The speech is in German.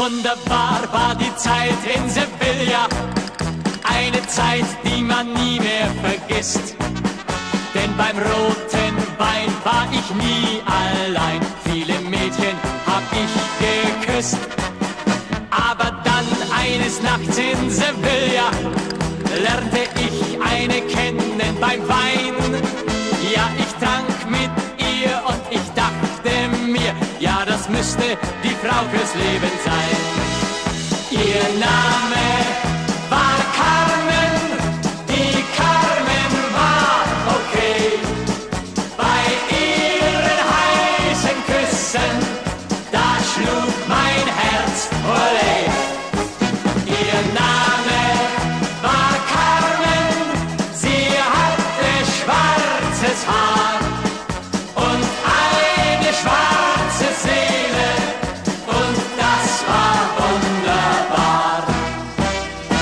Wunderbar war die Zeit in Sevilla, eine Zeit, die man nie mehr vergisst. Denn beim roten Wein war ich nie allein, viele Mädchen hab ich geküsst. Aber dann eines Nachts in Sevilla lernte ich eine kennen beim Wein. Ja, ich trank mit ihr und ich dachte mir, ja, das müsste die Frau fürs Leben sein. Ihr Name